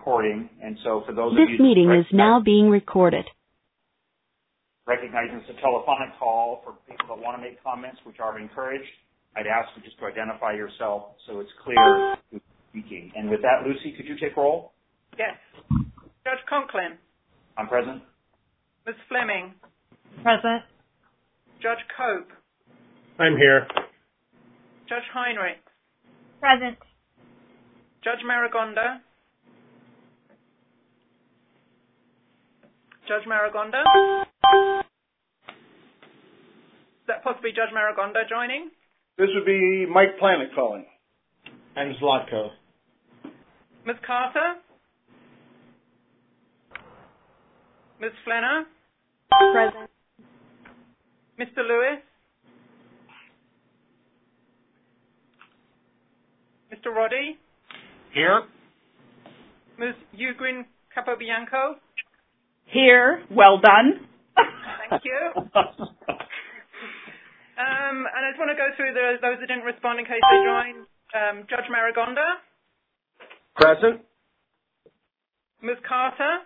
recording, and so for those of This you meeting is now being recorded. Recognizing it's a telephonic call for people that want to make comments, which are encouraged, I'd ask you just to identify yourself so it's clear who's speaking. And with that, Lucy, could you take roll? Yes. Judge Conklin. I'm present. Ms. Fleming. Present. Judge Cope. I'm here. Judge Heinrich. Present. Judge Marigonda. Judge Marigonda. Is that possibly Judge Marigonda joining? This would be Mike Planet calling. I'm Zlatko. Ms. Carter. Ms. Flenner. Present. Mr. Lewis. Mr. Roddy. Here. Ms. Ugrin Capobianco. Here. Well done. Thank you. And I just want to go through those that didn't respond in case they joined. Judge Marigonda. Present. Ms. Carter.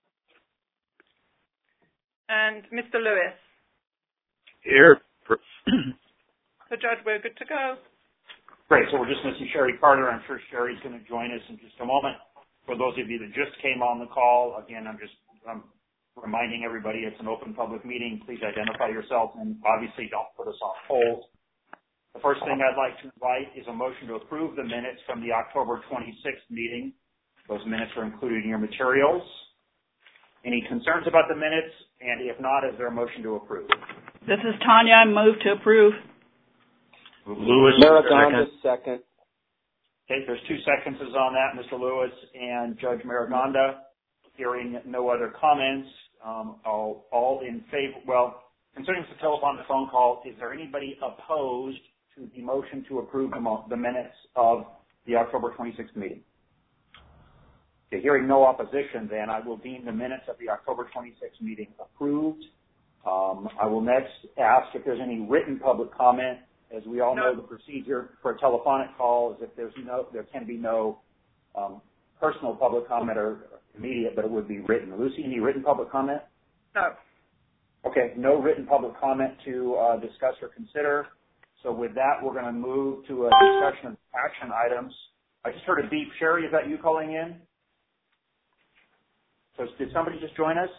And Mr. Lewis. Here. So, Judge, we're good to go. Great. So we're just missing Sherry Carter. I'm sure Sherry's going to join us in just a moment. For those of you that just came on the call, again, I'm reminding everybody it's an open public meeting. Please identify yourself and obviously don't put us on hold. The first thing I'd like to invite is a motion to approve the minutes from the October 26th meeting. Those minutes are included in your materials. Any concerns about the minutes? And if not, is there a motion to approve? This is Tanya. I move to approve. Lewis. Marigonda, second. Okay, there's 2 seconds on that, Mr. Lewis and Judge Marigonda. Hearing no other comments, all in favor. Well, considering it's a telephonic phone call, is there anybody opposed to the motion to approve the minutes of the October 26th meeting? Okay, hearing no opposition, then I will deem the minutes of the October 26th meeting approved. I will next ask if there's any written public comment. As we all know, the procedure for a telephonic call is if there can be no personal public comment or immediate, but it would be written. Lucy, any written public comment? No. Okay, no written public comment to discuss or consider. So with that, we're going to move to a discussion of action items. I just heard a beep. Sherry, is that you calling in? So did somebody just join us?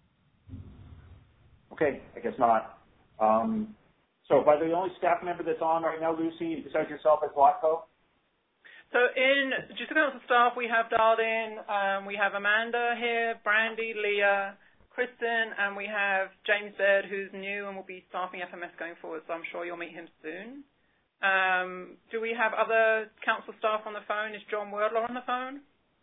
Okay, I guess not. So by the only staff member that's on right now, Lucy, besides yourself, is Zlatko? So in just council staff, we have dialed in. We have Amanda here, Brandy, Leah, Kristen, and we have James Baird, who's new and will be staffing FMS going forward, so I'm sure you'll meet him soon. Do we have other council staff on the phone? Is John Wordler on the phone?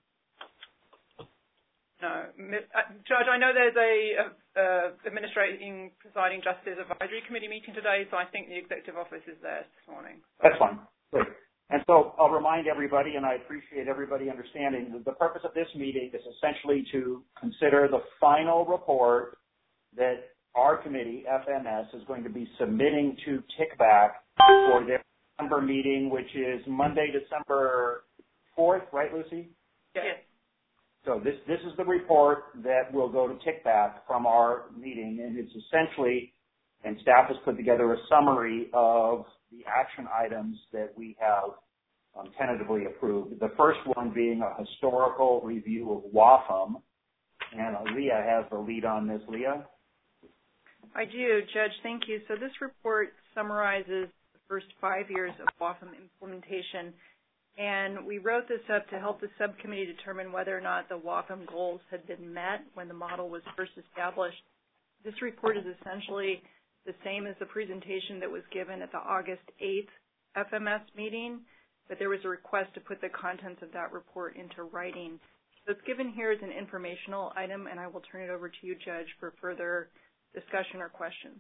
No. Judge, I know there's a administrating presiding justice advisory committee meeting today, so I think the executive office is there this morning. That's fine. Great. And so I'll remind everybody, and I appreciate everybody understanding, that the purpose of this meeting is essentially to consider the final report that our committee, FMS, is going to be submitting to TICBAC for their December meeting, which is Monday, December 4th, right, Lucy? Yes. So this is the report that will go to TICBAC from our meeting, and it's essentially, and staff has put together a summary of the action items that we have tentatively approved. The first one being a historical review of WAFM, and Leah has the lead on this. Leah? I do, Judge. Thank you. So this report summarizes the first 5 years of WAFM implementation, and we wrote this up to help the subcommittee determine whether or not the WAFM goals had been met when the model was first established. This report is essentially the same as the presentation that was given at the August 8th FMS meeting, but there was a request to put the contents of that report into writing. So it's given here as an informational item, and I will turn it over to you, Judge, for further discussion or questions.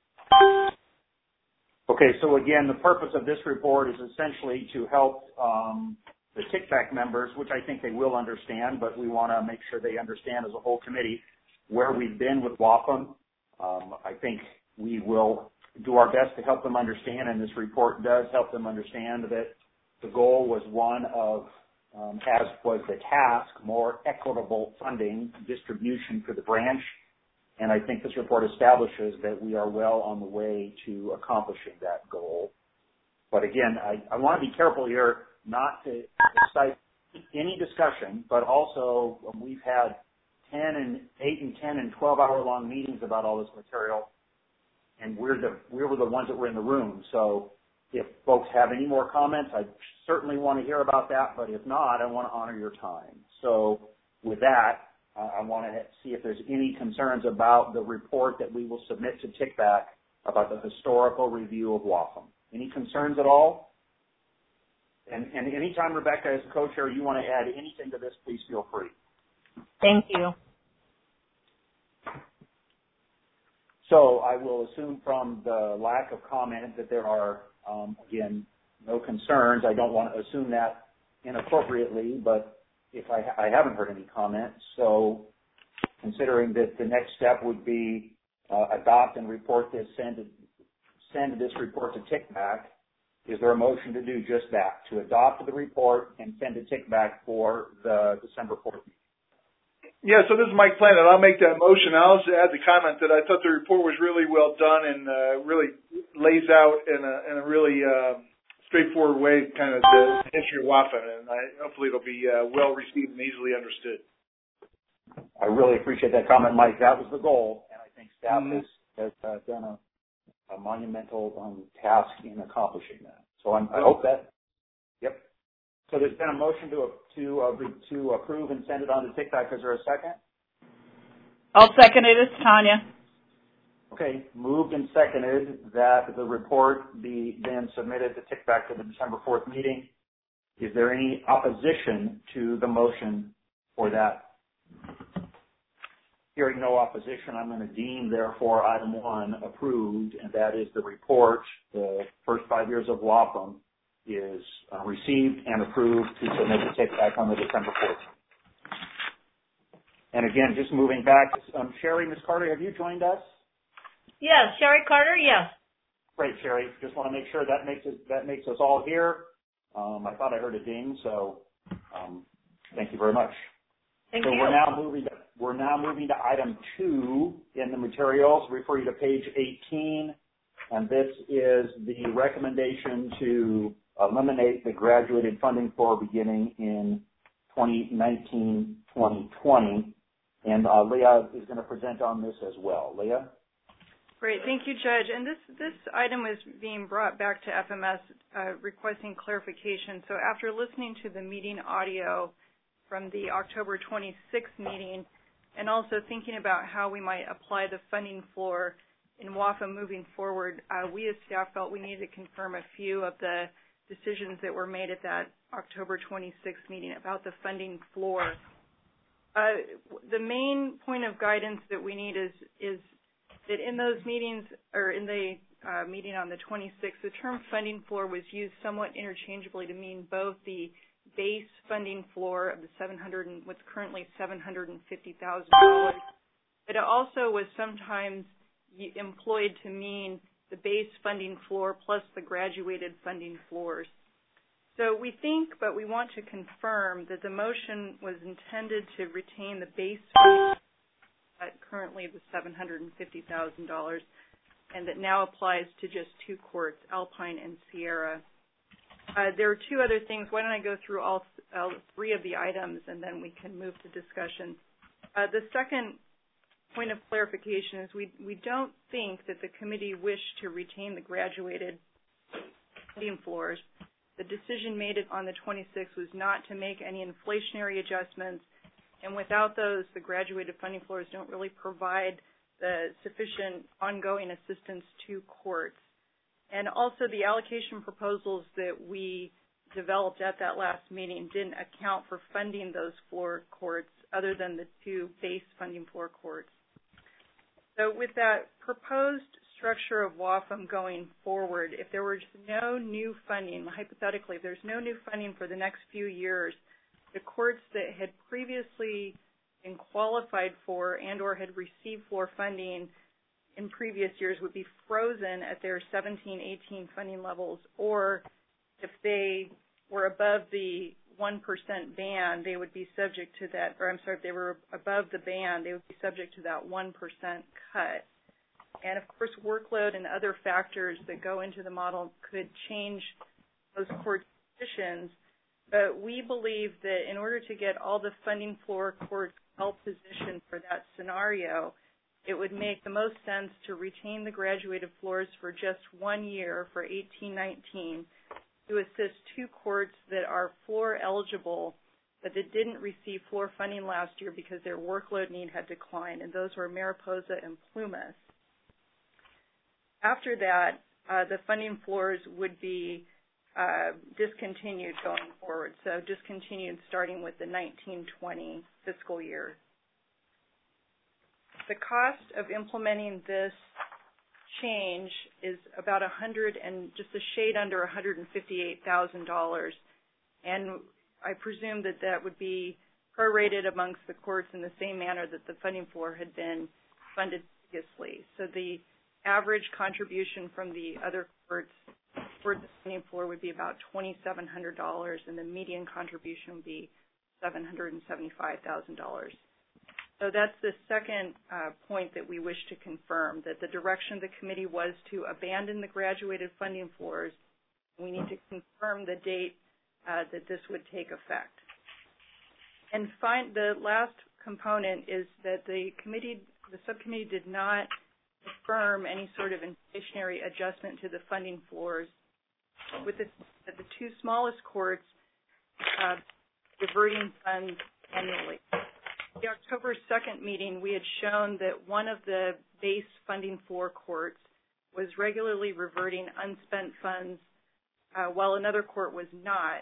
Okay, so again, the purpose of this report is essentially to help the TICBAC members, which I think they will understand, but we want to make sure they understand as a whole committee where we've been with WAFM. I think we will do our best to help them understand, and this report does help them understand that the goal was one of as was the task, more equitable funding distribution for the branch. And I think this report establishes that we are well on the way to accomplishing that goal. But again, I want to be careful here not to excite any discussion, but also we've had 8 and 10 and 12-hour long meetings about all this material, and we were the ones that were in the room. So if folks have any more comments, I certainly want to hear about that, but if not, I want to honor your time. So with that, I want to see if there's any concerns about the report that we will submit to TICBAC about the historical review of WAFM. Any concerns at all? And anytime, Rebecca, as co-chair, you want to add anything to this, please feel free. Thank you. So I will assume from the lack of comment that there are, again, no concerns. I don't want to assume that inappropriately, but if I haven't heard any comments. So considering that the next step would be adopt and report this, send this report to TICBAC, is there a motion to do just that, to adopt the report and send it to TICBAC for the December 4th meeting? Yeah, so this is Mike Planet. I'll make that motion. I'll also add the comment that I thought the report was really well done and really lays out in a really straightforward way kind of the history of WAFM, and hopefully it'll be well received and easily understood. I really appreciate that comment, Mike. That was the goal, and I think staff has done a monumental task in accomplishing that. So I hope that, yep. So there's been a motion to approve and send it on to TICBAC. Is there a second? I'll second it. It's Tanya. Okay, moved and seconded that the report be then submitted to TICBAC to the December 4th meeting. Is there any opposition to the motion for that? Hearing no opposition, I'm going to deem, therefore, item 1 approved, and that is the report, the first 5 years of WAFM, is received and approved to submit to TICBAC on the December 4th. And again, just moving back, Sherry, Ms. Carter, have you joined us? Yes, Sherry Carter, yes. Great, Sherry. Just want to make sure that makes us all here. I thought I heard a ding, so thank you very much. Thank you. We're now moving to item 2 in the materials. Refer you to page 18, and this is the recommendation to eliminate the graduated funding floor beginning in 2019-2020. And Leah is going to present on this as well. Leah? Great. Thank you, Judge. And this item is being brought back to FMS requesting clarification. So after listening to the meeting audio from the October 26th meeting and also thinking about how we might apply the funding floor in WAFM moving forward, we as staff felt we needed to confirm a few of the decisions that were made at that October 26th meeting about the funding floor. The main point of guidance that we need is that in those meetings, or in the meeting on the 26th, the term funding floor was used somewhat interchangeably to mean both the base funding floor of the what's currently $750,000, but it also was sometimes employed to mean the base funding floor plus the graduated funding floors. So we think, but we want to confirm that the motion was intended to retain the base funding at currently the $750,000, and that now applies to just 2 courts, Alpine and Sierra. There are 2 other things. Why don't I go through all 3 of the items, and then we can move to discussion. The second point of clarification is we don't think that the committee wished to retain the graduated funding floors. The decision made on the 26th was not to make any inflationary adjustments, and without those, the graduated funding floors don't really provide the sufficient ongoing assistance to courts. And also the allocation proposals that we developed at that last meeting didn't account for funding those floor courts other than the 2 base funding floor courts. So with that proposed structure of WAFM going forward, if there was no new funding, hypothetically, if there's no new funding for the next few years, the courts that had previously been qualified for and or had received floor funding in previous years would be frozen at their 17-18 funding levels, or if they were above the 1% band, they would be subject to that, or I'm sorry, if they were above the band, they would be subject to that 1% cut. And of course, workload and other factors that go into the model could change those court positions. But we believe that in order to get all the funding floor courts well positioned for that scenario, it would make the most sense to retain the graduated floors for just 1 year for 18-19 to assist 2 courts that are floor eligible but that didn't receive floor funding last year because their workload need had declined, and those were Mariposa and Plumas. After that, the funding floors would be discontinued going forward, so discontinued starting with the 19-20 fiscal year. The cost of implementing this change is about just a shade under $158,000, and I presume that that would be prorated amongst the courts in the same manner that the funding floor had been funded previously. So the average contribution from the other courts for the funding floor would be about $2,700, and the median contribution would be $775,000. So that's the second point that we wish to confirm, that the direction of the committee was to abandon the graduated funding floors. We need to confirm the date that this would take effect. And the last component is that the subcommittee did not affirm any sort of inflationary adjustment to the funding floors, with the 2 smallest courts diverting funds annually. At the October 2nd meeting, we had shown that one of the base funding floor courts was regularly reverting unspent funds, while another court was not.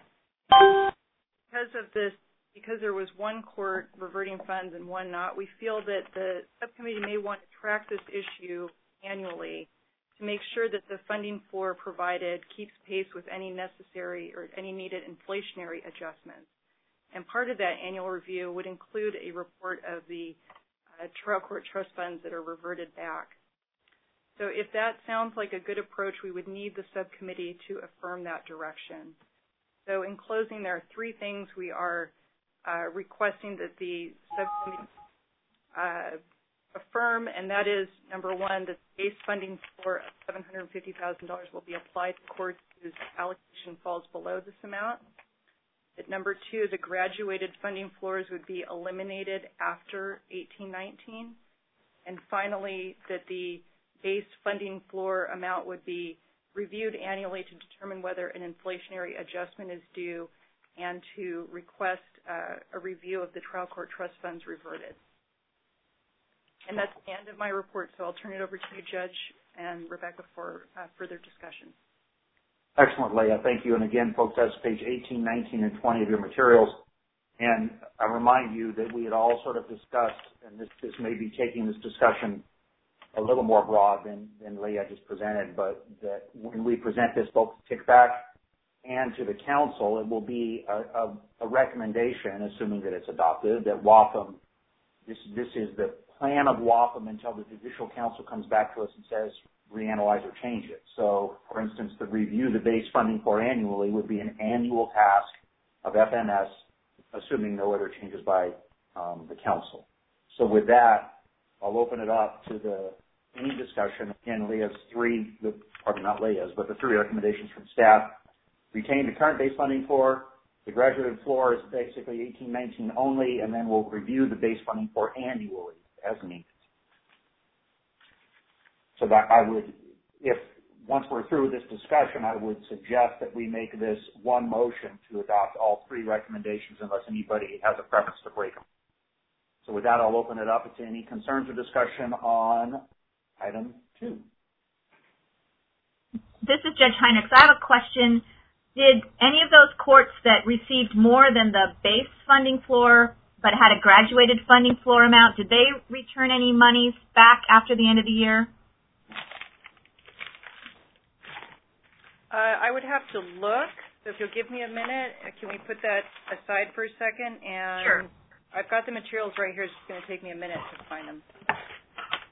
Because there was one court reverting funds and one not, we feel that the subcommittee may want to track this issue annually to make sure that the funding floor provided keeps pace with any necessary or any needed inflationary adjustments. And part of that annual review would include a report of the trial court trust funds that are reverted back. So if that sounds like a good approach, we would need the subcommittee to affirm that direction. So in closing, there are 3 things we are requesting that the subcommittee affirm, and that is, number 1, that the base funding floor of $750,000 will be applied to courts whose allocation falls below this amount. That number 2, the graduated funding floors would be eliminated after 18-19. And finally, that the base funding floor amount would be reviewed annually to determine whether an inflationary adjustment is due and to request a review of the trial court trust funds reverted. And that's the end of my report, so I'll turn it over to you, Judge and Rebecca, for further discussion. Excellent, Leah. Thank you. And again, folks, that's page 18, 19, and 20 of your materials. And I remind you that we had all sort of discussed, and this may be taking this discussion a little more broad than Leah just presented, but that when we present this both to Kickback and to the council, it will be a recommendation, assuming that it's adopted, that WAFM, this is the plan of WAFM until the Judicial Council comes back to us and says, reanalyze or change it. So, for instance, to review the base funding floor annually would be an annual task of FMS, assuming no other changes by the council. So with that, I'll open it up to any discussion. Again, the 3 recommendations from staff. Retain the current base funding floor. The graduated floor is basically 18-19 only, and then we'll review the base funding floor annually as needed. So that once we're through with this discussion, I would suggest that we make this one motion to adopt all 3 recommendations unless anybody has a preference to break them. So with that, I'll open it up to any concerns or discussion on item 2. This is Judge Heinrichs. I have a question. Did any of those courts that received more than the base funding floor but had a graduated funding floor amount, did they return any monies back after the end of the year? I would have to look. So if you'll give me a minute, can we put that aside for a second? And sure. I've got the materials right here. It's just going to take me a minute to find them.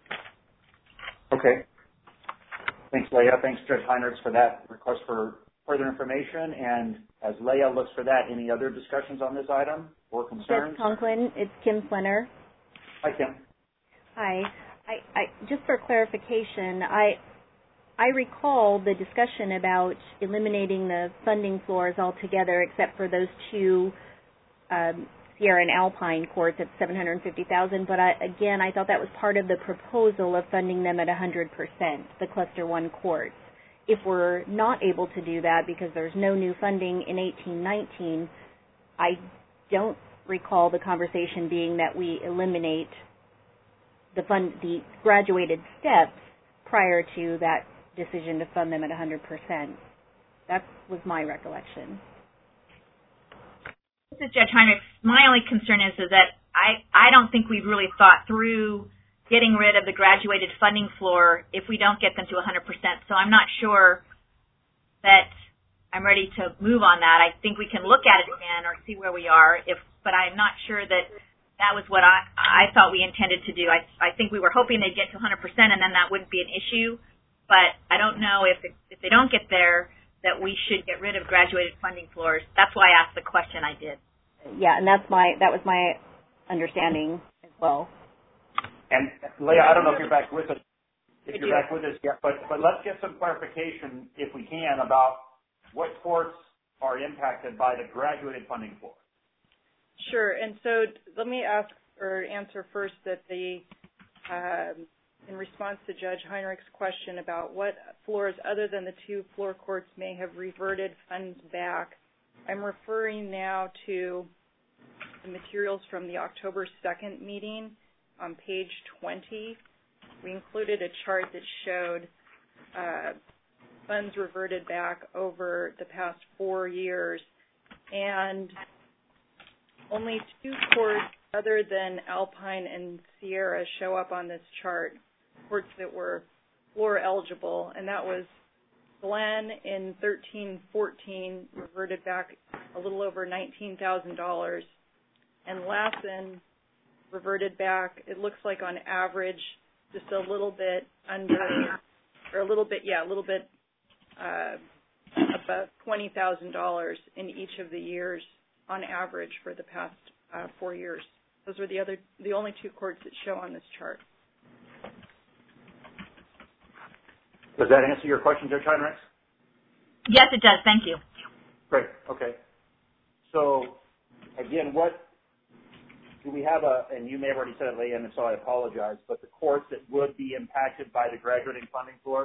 Okay. Thanks, Leah. Thanks, Judge Heinrichs, for that request for further information. And as Leah looks for that, any other discussions on this item or concerns? Judge Conklin, it's Kim Flinner. Hi, Kim. Hi. I just for clarification, I recall the discussion about eliminating the funding floors altogether, except for those two Sierra and Alpine courts at $750,000. But I thought that was part of the proposal of funding them at 100%, the Cluster 1 courts. If we're not able to do that because there's no new funding in 18-19, I don't recall the conversation being that we eliminate the graduated steps prior to that decision to fund them at 100%. That was my recollection. This is Judge Heinrich. My only concern is that I don't think we've really thought through getting rid of the graduated funding floor if we don't get them to 100%. So I'm not sure that I'm ready to move on that. I think we can look at it again or see where we are, but I'm not sure that was what I thought we intended to do. I think we were hoping they'd get to 100% and then that wouldn't be an issue. But I don't know if they don't get there that we should get rid of graduated funding floors. That's why I asked the question I did. Yeah, and that was my understanding as well. And Leah, I don't know if you're back with us. Back with us yet, but let's get some clarification, if we can, about what courts are impacted by the graduated funding floor. Sure. And so let me answer first that in response to Judge Heinrich's question about what floors other than the two floor courts may have reverted funds back, I'm referring now to the materials from the October 2nd meeting on page 20. We included a chart that showed funds reverted back over the past 4 years, and only two courts other than Alpine and Sierra show up on this chart, courts that were floor eligible, and that was Glenn in 13-14 reverted back a little over $19,000, and Lassen reverted back, it looks like on average, just a little bit under, or a little bit above $20,000 in each of the years on average for the past 4 years. Those were the only two courts that show on this chart. Does that answer your question, Judge Heinrich? Yes, it does. Thank you. Great. Okay. So, again, do we have and you may have already said it, Leah, and so I apologize, but the courts that would be impacted by the graduating funding floor?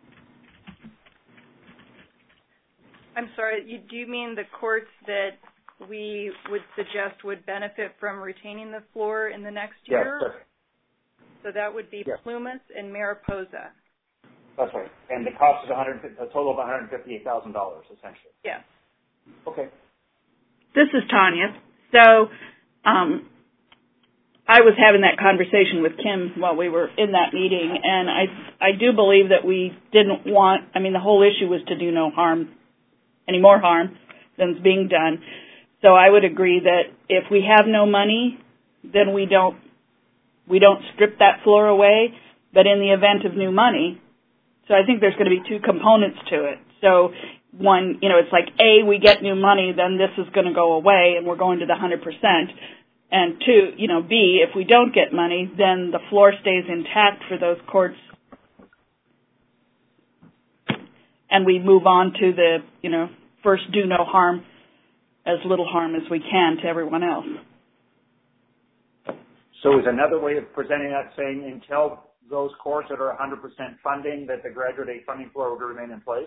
I'm sorry, do you mean the courts that we would suggest would benefit from retaining the floor in the next year? Yes, sir. So that would be Plumas and Mariposa. That's right. And the cost is a total of $158,000, essentially. Yes. Okay. This is Tanya. So I was having that conversation with Kim while we were in that meeting, and I do believe that we didn't want, the whole issue was to do no harm, any more harm than's being done. So I would agree that if we have no money, then we don't strip that floor away, but in the event of new money, so I think there's going to be two components to it. So one, it's like A, we get new money, then this is going to go away and we're going to the 100%. And two, B, if we don't get money, then the floor stays intact for those courts and we move on to the, first do no harm, as little harm as we can to everyone else. So is another way of presenting that saying until those courts that are 100% funding, that the graduate aid funding floor would remain in place?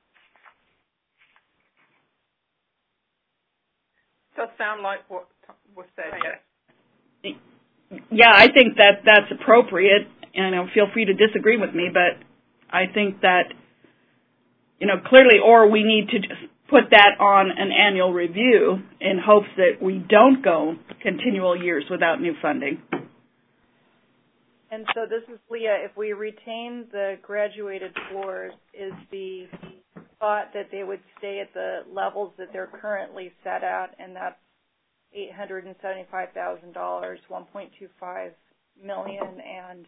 Does sound like what was said, yes. Yeah, I think that's appropriate, and feel free to disagree with me, but I think that, clearly, or we need to just put that on an annual review in hopes that we don't go continual years without new funding. And so this is Leah. If we retain the graduated floors, is the thought that they would stay at the levels that they're currently set at, and that's $875,000, $1.25 million, and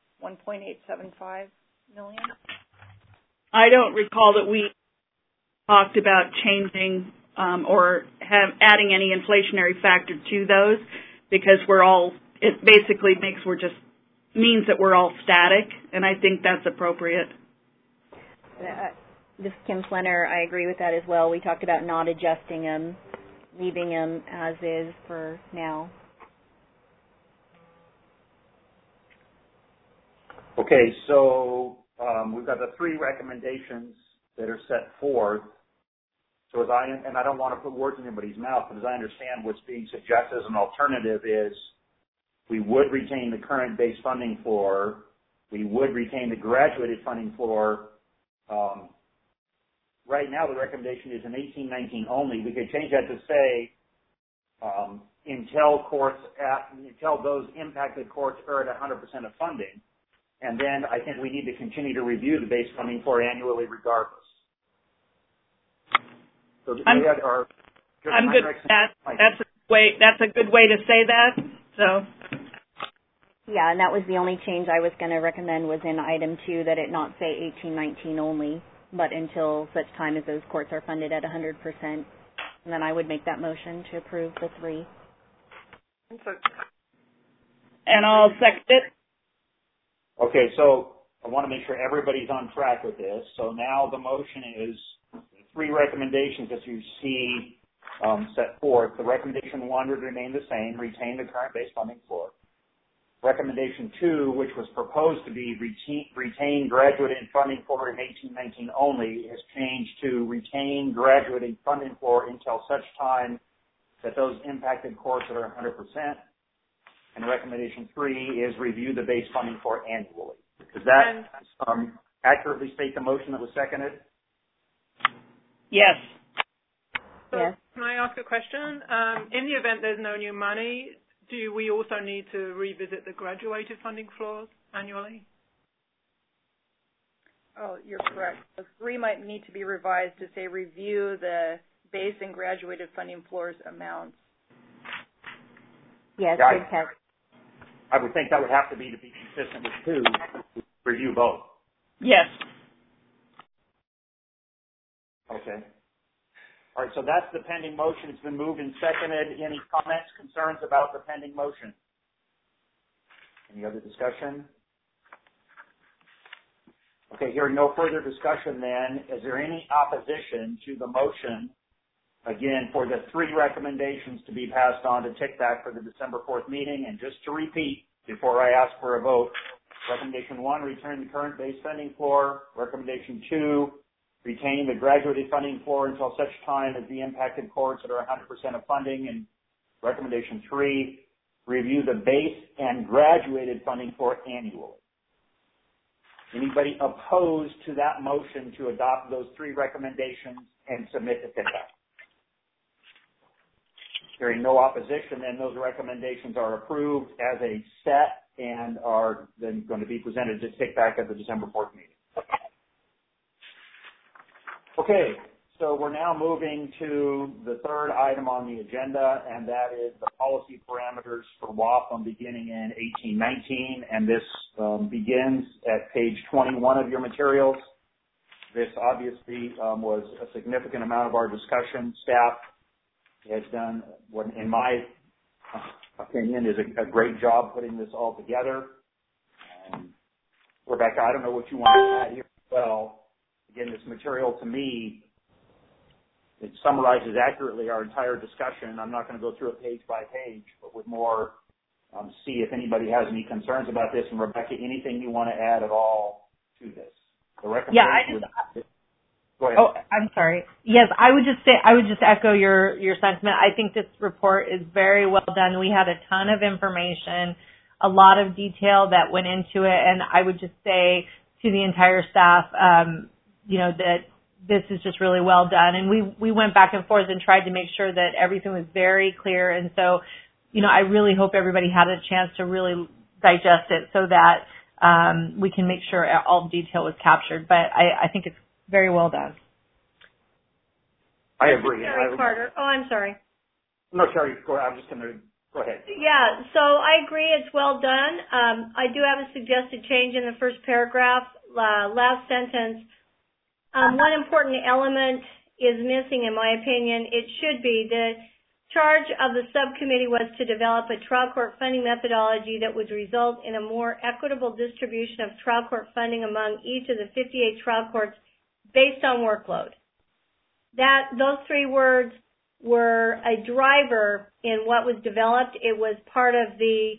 $1.875 million? I don't recall that we talked about changing or adding any inflationary factor to those, because it basically means that we're all static, and I think that's appropriate. This is Kim Flenner. I agree with that as well. We talked about not adjusting them, leaving them as is for now. Okay, so we've got the 3 recommendations that are set forth. So and I don't want to put words in anybody's mouth, but as I understand what's being suggested as an alternative is we would retain the current base funding floor, we would retain the graduated funding floor. Right now the recommendation is in 18-19 only. We could change that to say until those impacted courts are at 100% of funding. And then I think we need to continue to review the base funding floor annually regardless. So I'm good with that. That's a good way to say that. So. Yeah, and that was the only change I was going to recommend was in item 2, that it not say 18-19 only, but until such time as those courts are funded at 100%. And then I would make that motion to approve the 3. And I'll second it. Okay, so I want to make sure everybody's on track with this. So now the motion is 3 recommendations that you see set forth. The recommendation 1 would remain the same, retain the current base funding floor. Recommendation 2, which was proposed to be retain graduated funding floor in 18-19 only, is changed to retain graduated funding floor until such time that those impacted courts are 100%. And recommendation 3 is review the base funding floor annually. Does that accurately state the motion that was seconded? Yes. So yes. Can I ask a question? In the event there's no new money, do we also need to revisit the graduated funding floors annually? Oh, you're correct. The 3 might need to be revised to say review the base and graduated funding floors amounts. Yes, Yeah, good catch. I would think that would have to be consistent with 2, review both. Yes. Okay. All right, so that's the pending motion. It's been moved and seconded. Any comments, concerns about the pending motion? Any other discussion? Okay, hearing no further discussion then, is there any opposition to the motion, again, for the 3 recommendations to be passed on to TICTAC for the December 4th meeting? And just to repeat, before I ask for a vote, recommendation 1, return the current base funding floor. Recommendation 2, retain the graduated funding floor until such time as the impacted courts that are 100% of funding. And recommendation 3, review the base and graduated funding floor annually. Anybody opposed to that motion to adopt those 3 recommendations and submit to TICTAC? Hearing no opposition, then those recommendations are approved as a set and are then going to be presented to TICTAC at the December 4th meeting. Okay, so we're now moving to the 3rd item on the agenda, and that is the policy parameters for WAFM beginning in 18-19, and this begins at page 21 of your materials. This obviously was a significant amount of our discussion. Staff has done what, in my opinion, is a great job putting this all together. Rebecca, I don't know what you want to add here as well. Again, this material to me, it summarizes accurately our entire discussion. I'm not going to go through it page by page, but would more see if anybody has any concerns about this. And Rebecca, anything you want to add at all to this? The recommendation. Go ahead. Oh, I'm sorry. Yes, I would just echo your sentiment. I think this report is very well done. We had a ton of information, a lot of detail that went into it, and I would just say to the entire staff, that this is just really well done. And we went back and forth and tried to make sure that everything was very clear. And so, I really hope everybody had a chance to really digest it so that we can make sure all the detail was captured. But I think it's very well done. I agree. Sherry Carter. Oh, I'm sorry. No, Sherry, go ahead. I'm just going to go ahead. Yeah, so I agree it's well done. I do have a suggested change in the first paragraph, last sentence. One important element is missing, in my opinion. It should be. The charge of the subcommittee was to develop a trial court funding methodology that would result in a more equitable distribution of trial court funding among each of the 58 trial courts based on workload. Those three words were a driver in what was developed. It was part of the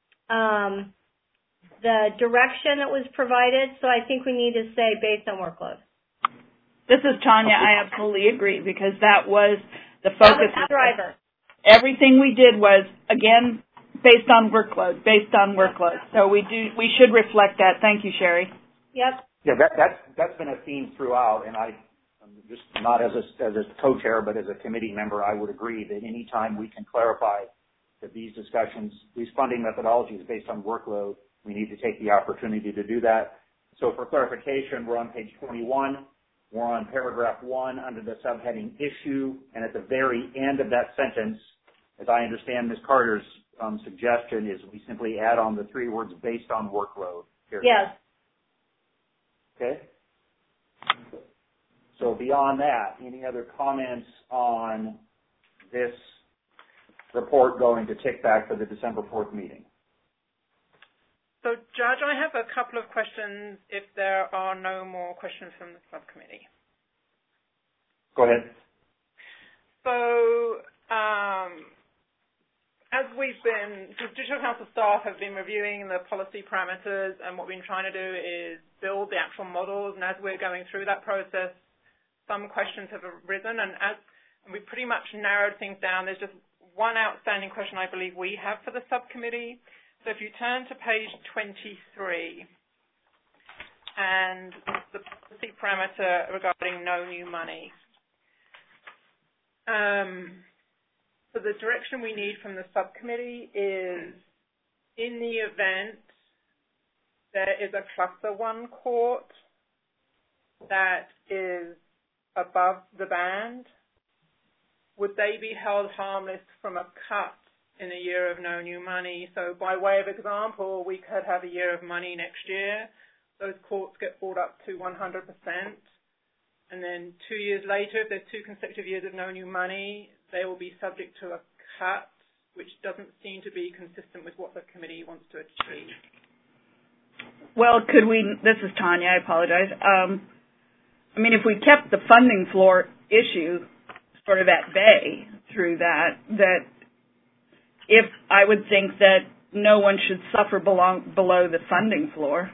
direction that was provided, so I think we need to say based on workload. This is Tanya. I absolutely agree because that was the focus. That was the driver. Everything we did was, again, based on workload. So we should reflect that. Thank you, Sherry. Yep. Yeah, that's been a theme throughout, and I'm just not as a co-chair, but as a committee member, I would agree that any time we can clarify that these discussions, these funding methodologies based on workload, we need to take the opportunity to do that. So for clarification, we're on page 21. We're on paragraph 1 under the subheading issue, and at the very end of that sentence, as I understand Ms. Carter's suggestion, is we simply add on the three words based on workload. Period. Yes. Okay? So beyond that, any other comments on this report going to tick back for the December 4th meeting? So, Judge, I have a couple of questions if there are no more questions from the subcommittee. Go ahead. So, as Judicial Council staff have been reviewing the policy parameters, and what we've been trying to do is build the actual models, and as we're going through that process, some questions have arisen, and we pretty much narrowed things down. There's just one outstanding question I believe we have for the subcommittee. So if you turn to page 23, and the policy parameter regarding no new money. So the direction we need from the subcommittee is, in the event there is a cluster 1 court that is above the band, would they be held harmless from a cut in a year of no new money? So by way of example, we could have a year of money next year. Those courts get brought up to 100%. And then 2 years later, if there's 2 consecutive years of no new money, they will be subject to a cut, which doesn't seem to be consistent with what the committee wants to achieve. Well, this is Tanya, I apologize. I mean, if we kept the funding floor issue sort of at bay through that if I would think that no one should suffer below the funding floor.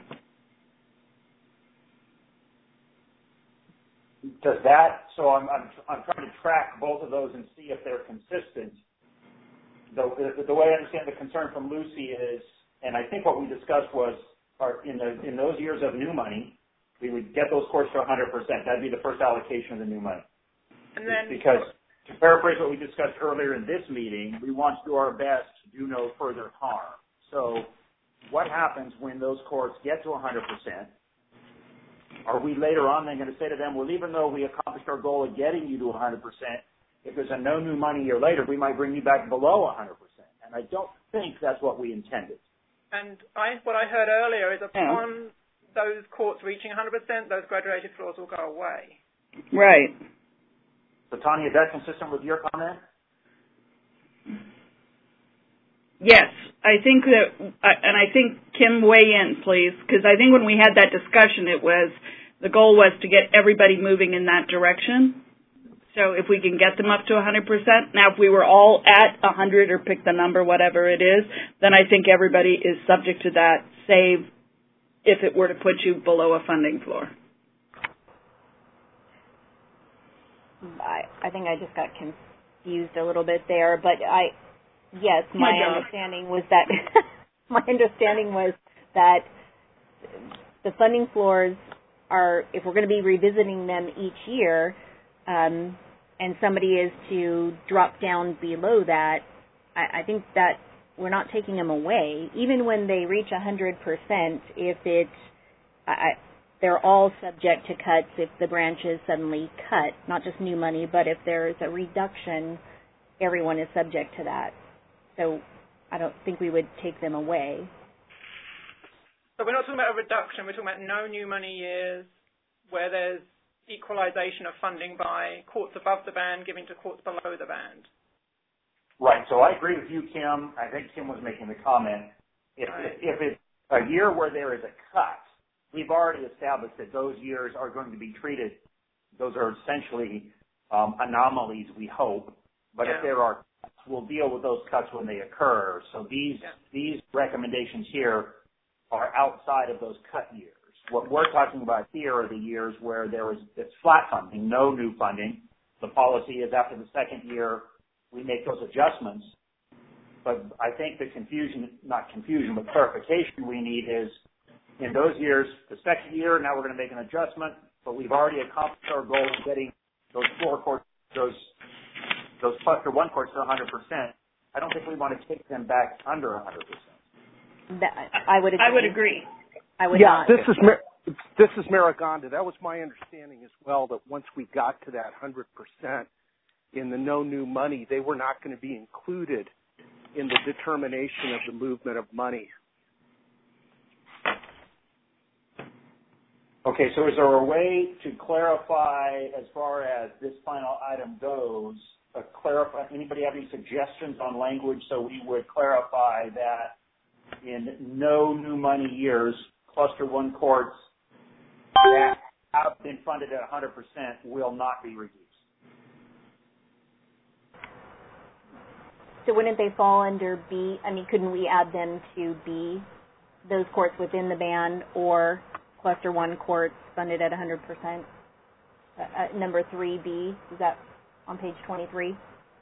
Does that? So I'm trying to track both of those and see if they're consistent. The way I understand the concern from Lucy is, and I think what we discussed was, in those years of new money, we would get those courts to 100%. That'd be the first allocation of the new money. And then, because to paraphrase what we discussed earlier in this meeting, we want to do our best to do no further harm. So what happens when those courts get to 100%? Are we later on then going to say to them, well, even though we accomplished our goal of getting you to 100%, if there's a no new money year later, we might bring you back below 100%. And I don't think that's what we intended. And what I heard earlier is upon those courts reaching 100%, those graduated floors will go away. Right. So, Tanya, is that consistent with your comment? Yes. I think that, and I think Kim weigh in, please, because I think when we had that discussion, the goal was to get everybody moving in that direction. So if we can get them up to 100%, now if we were all at 100 or pick the number, whatever it is, then I think everybody is subject to that, save if it were to put you below a funding floor. I think I just got confused a little bit there, but my understanding was that the funding floors are, if we're going to be revisiting them each year, and somebody is to drop down below that, I think that we're not taking them away. Even when they reach 100%, if they're all subject to cuts if the branches suddenly cut, not just new money, but if there's a reduction, everyone is subject to that. So I don't think we would take them away. So we're not talking about a reduction, we're talking about no new money years where there's equalization of funding by courts above the band giving to courts below the band. Right. So I agree with you, Kim. I think Kim was making the comment. If it's a year where there is a cut, we've already established that those years are going to be treated. Those are essentially anomalies, we hope. But if there are cuts, we'll deal with those cuts when they occur. So these recommendations here are outside of those cut years. What we're talking about here are the years where it's flat funding, no new funding. The policy is after the second year, we make those adjustments. But I think the clarification we need is in those years, the second year, now we're going to make an adjustment, but we've already accomplished our goal of getting those floor courts, those cluster 1 courts to 100%. I don't think we want to take them back under 100%. I would agree. I would not. This is Marigonda. That was my understanding as well, that once we got to that 100% in the no new money, they were not going to be included in the determination of the movement of money. Okay, so is there a way to clarify as far as this final item goes, anybody have any suggestions on language so we would clarify that in no new money years, cluster 1 courts that have been funded at 100% will not be reduced? So wouldn't they fall under B? I mean, couldn't we add them to B, those courts within the band, or cluster 1 courts funded at 100%? Number 3B, is that on page 23?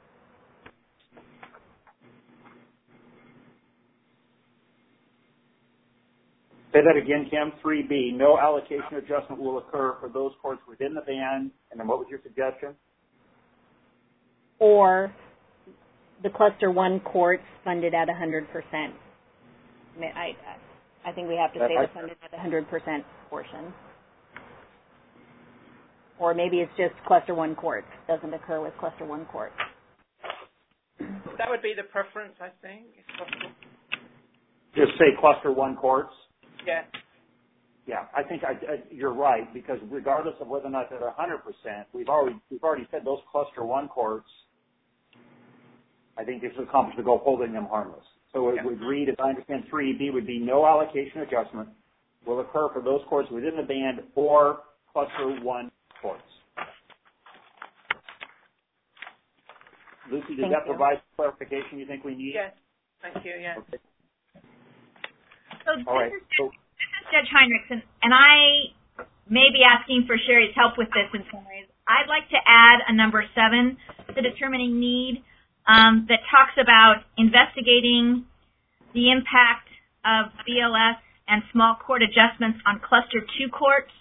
Say that again, Kim. 3B, no allocation adjustment will occur for those courts within the band. And then what was your suggestion? Or the cluster 1 courts funded at 100%. I think we have to say the funded at the 100% portion. Or maybe it's just cluster 1 courts. Doesn't occur with cluster 1 courts. That would be the preference, I think, if possible. Just say cluster 1 courts? Yeah. Yeah, I think you're right, because regardless of whether or not they're 100%, we've already said those cluster 1 courts, I think this would accomplish the goal of holding them harmless. So it would read, as I understand, 3B would be no allocation adjustment will occur for those courts within the band or cluster 1 courts. Lucy, does that provide clarification you think we need? Yes. Thank you, yes. Okay. So this is Judge Heinrichs, and I may be asking for Sherry's help with this in some ways. I'd like to add a number 7 to determining need that talks about investigating the impact of BLS and small court adjustments on cluster 2 courts.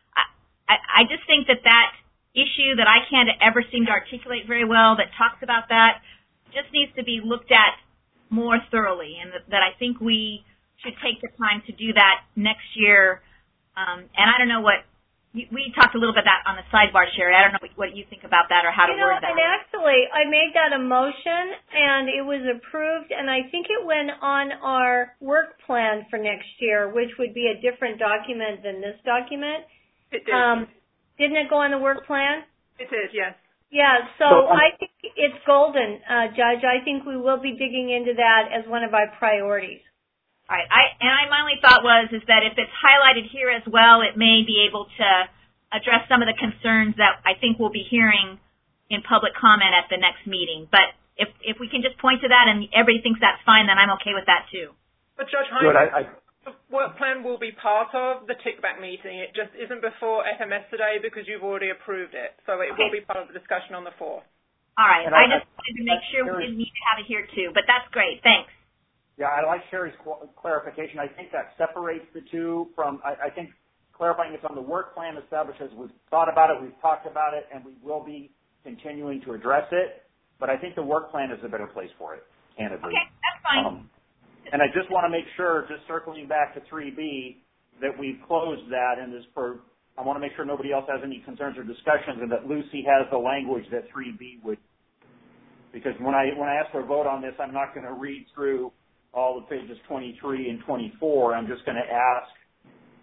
I just think that issue that I can't ever seem to articulate very well that talks about that just needs to be looked at more thoroughly, and that I think we should take the time to do that next year. And I don't know we talked a little bit about that on the sidebar, Sherry. I don't know what you think about that or how to word that. And actually, I made that a motion, and it was approved, and I think it went on our work plan for next year, which would be a different document than this document. It did. Didn't it go on the work plan? It is, yes. Yeah, so I think it's golden, Judge. I think we will be digging into that as one of our priorities. All right. My only thought is that if it's highlighted here as well, it may be able to address some of the concerns that I think we'll be hearing in public comment at the next meeting. But if we can just point to that and everybody thinks that's fine, then I'm okay with that too. But Judge Heinrich, the work plan will be part of the tick-back meeting. It just isn't before FMS today because you've already approved it. So it will be part of the discussion on the 4th. All right. I just wanted to make sure we didn't need to have it here too. But that's great. Thanks. Yeah, I like Sherry's clarification. I think that separates the two from, I think clarifying it's on the work plan establishes we've thought about it, we've talked about it, and we will be continuing to address it. But I think the work plan is a better place for it, candidly. Okay, that's fine. And I just want to make sure, just circling back to 3B, that we've closed that, and I want to make sure nobody else has any concerns or discussions, and that Lucy has the language that 3B would, because when I ask for a vote on this, I'm not going to read through all the pages 23 and 24. I'm just going to ask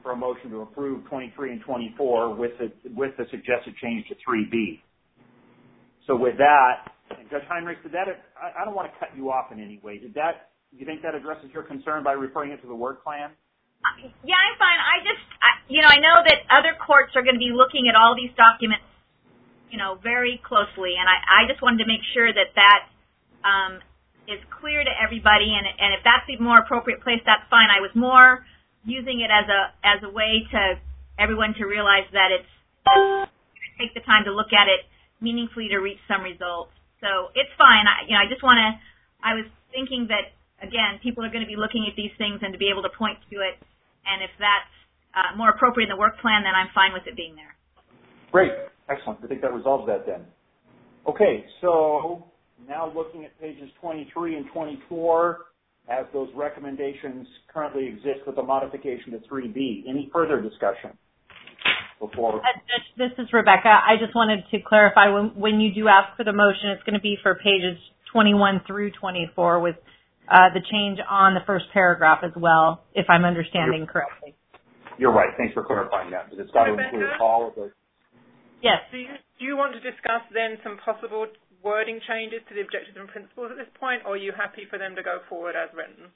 for a motion to approve 23 and 24 with the suggested change to 3B. So with that, and Judge Heinrich, I don't want to cut you off in any way. Do you think that addresses your concern by referring it to the work plan? Yeah, I'm fine. I know that other courts are going to be looking at all these documents, very closely, and I just wanted to make sure that is clear to everybody, and if that's the more appropriate place, that's fine. I was more using it as a way to everyone to realize that it's take the time to look at it meaningfully to reach some results. So it's fine. I was thinking that, again, people are going to be looking at these things and to be able to point to it, and if that's more appropriate in the work plan, then I'm fine with it being there. Great. Excellent. I think that resolves that then. Okay, so now looking at pages 23 and 24, as those recommendations currently exist with a modification to 3B. Any further discussion before? This is Rebecca. I just wanted to clarify, when you do ask for the motion, it's going to be for pages 21 through 24 with the change on the first paragraph as well, if I'm understanding correctly. You're right. Thanks for clarifying that, because it's got to include all of those. Yes. Do you want to discuss then some possible wording changes to the objectives and principles at this point, or are you happy for them to go forward as written?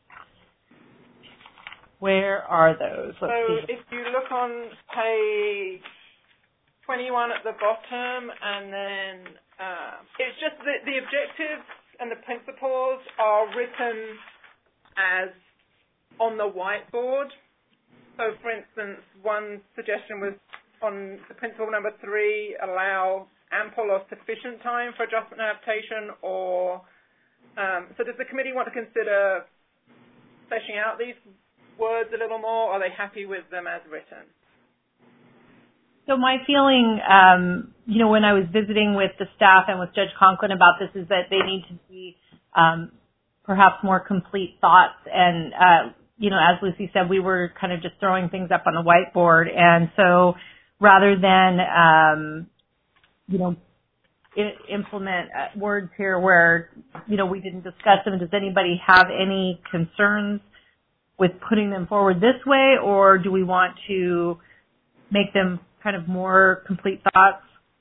Where are those? So if you look on page 21 at the bottom, and then it's just the objectives and the principles are written as on the whiteboard. So, for instance, one suggestion was on the principle number 3, allow ample or sufficient time for adjustment and adaptation, or so does the committee want to consider fleshing out these words a little more, or are they happy with them as written? So my feeling, when I was visiting with the staff and with Judge Conklin about this, is that they need to be perhaps more complete thoughts. And, as Lucy said, we were kind of just throwing things up on the whiteboard. And so rather than, implement words here where, we didn't discuss them, does anybody have any concerns with putting them forward this way, or do we want to make them kind of more complete thoughts?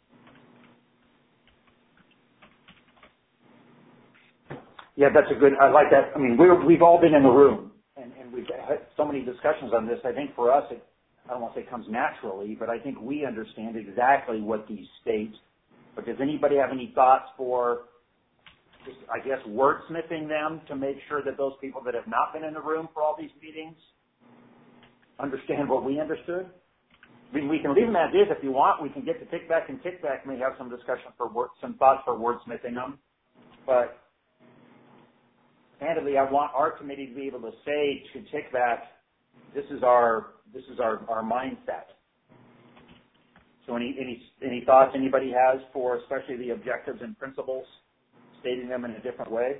Yeah, that's I like that. I mean, we've all been in the room, and we've had so many discussions on this. I think for us, I don't want to say it comes naturally, but I think we understand exactly what these state. But does anybody have any thoughts for, just, I guess, wordsmithing them to make sure that those people that have not been in the room for all these meetings understand what we understood? I mean, we can leave them as is if you want. We can get to kickback and kickback. May have some discussion some thoughts for wordsmithing them. But candidly, I want our committee to be able to say to kickback, this is our mindset. So any thoughts anybody has for especially the objectives and principles, stating them in a different way?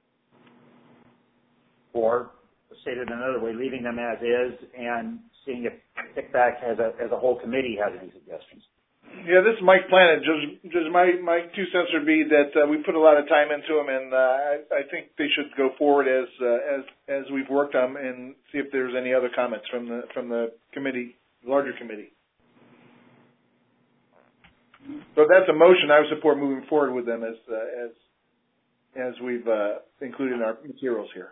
Or stated another way, leaving them as is and seeing if kickback as a whole committee has any suggestions. Yeah, this is Mike Planet. Just my 2 cents would be that we put a lot of time into them, and I think they should go forward as we've worked on them, and see if there's any other comments from the committee, larger committee. So if that's a motion, I would support moving forward with them as we've included in our materials here.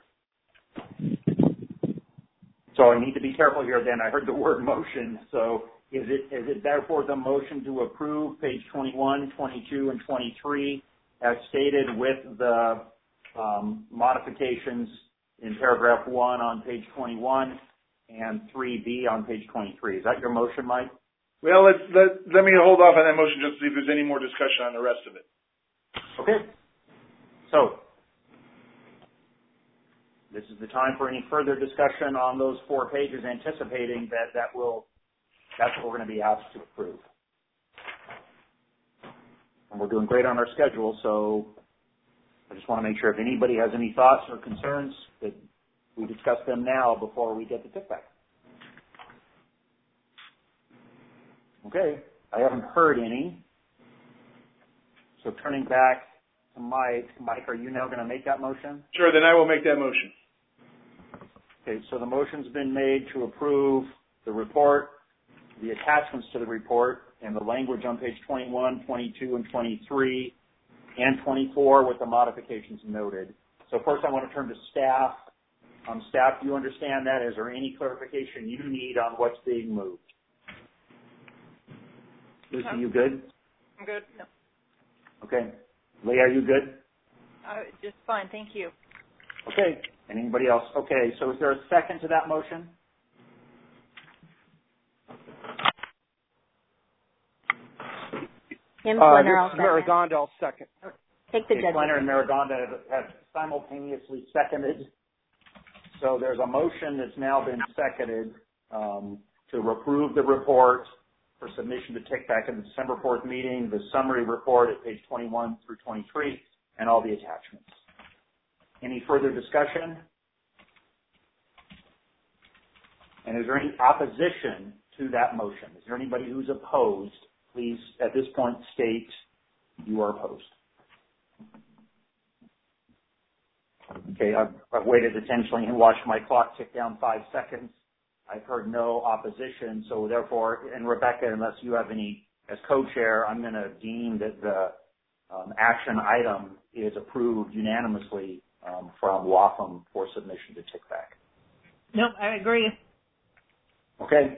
So I need to be careful here then. I heard the word motion. So is it therefore the motion to approve page 21, 22, and 23 as stated with the modifications in paragraph 1 on page 21 and 3B on page 23? Is that your motion, Mike? Well, let me hold off on that motion just to see if there's any more discussion on the rest of it. Okay. So this is the time for any further discussion on those 4 pages, anticipating that's what we're going to be asked to approve. And we're doing great on our schedule, so I just want to make sure if anybody has any thoughts or concerns that we discuss them now before we get the kickback. Okay, I haven't heard any. So turning back to Mike, are you now going to make that motion? Sure, then I will make that motion. Okay, so the motion's been made to approve the report, the attachments to the report, and the language on page 21, 22, and 23, and 24 with the modifications noted. So first I want to turn to staff. Staff, do you understand that? Is there any clarification you need on what's being moved? Lucy, you good? I'm good. No. Okay. Leah, are you good? Just fine, thank you. Okay. And anybody else? Okay. So is there a second to that motion? Kim Flinner, I'll second. Marigonda, I'll second. Take the judgment. Flinner and Marigonda have simultaneously seconded. So there's a motion that's now been seconded to approve the report for submission to TICPAC in the December 4th meeting, the summary report at page 21 through 23, and all the attachments. Any further discussion? And is there any opposition to that motion? Is there anybody who's opposed? Please, at this point, state you are opposed. Okay, I've waited attentionally and watched my clock tick down 5 seconds. I've heard no opposition, so therefore, and Rebecca, unless you have any, as co-chair, I'm going to deem that the action item is approved unanimously from WAFM for submission to TICPAC. Nope, I agree. Okay.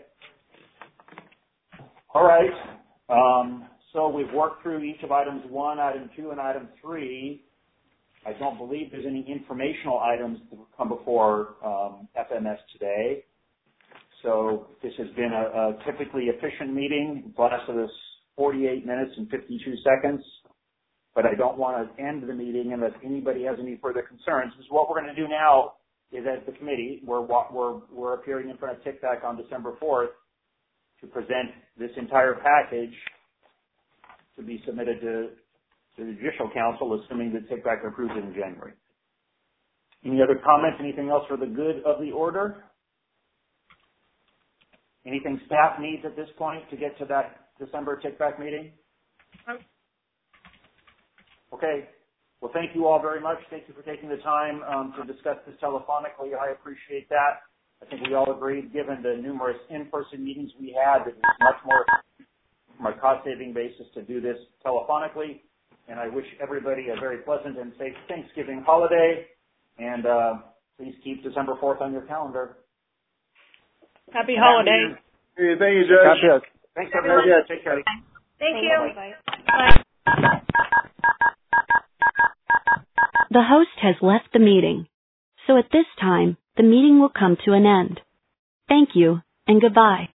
All right. So we've worked through each of items 1, item 2, and item 3. I don't believe there's any informational items that will come before FMS today. So this has been a typically efficient meeting. It lasted us 48 minutes and 52 seconds. But I don't want to end the meeting unless anybody has any further concerns. Because what we're going to do now is, as the committee, we're appearing in front of TICPAC on December 4th to present this entire package to be submitted to the Judicial Council, assuming that TICPAC approves it in January. Any other comments? Anything else for the good of the order? Anything staff needs at this point to get to that December TICPAC meeting? Okay. Well, thank you all very much. Thank you for taking the time to discuss this telephonically. I appreciate that. I think we all agreed, given the numerous in-person meetings we had, that it's much more from a cost-saving basis to do this telephonically. And I wish everybody a very pleasant and safe Thanksgiving holiday. And please keep December 4th on your calendar. Happy holidays. Hey, thank you, Judge. Thanks, everybody. Take care. Thank you. Bye. The host has left the meeting. So at this time, the meeting will come to an end. Thank you and goodbye.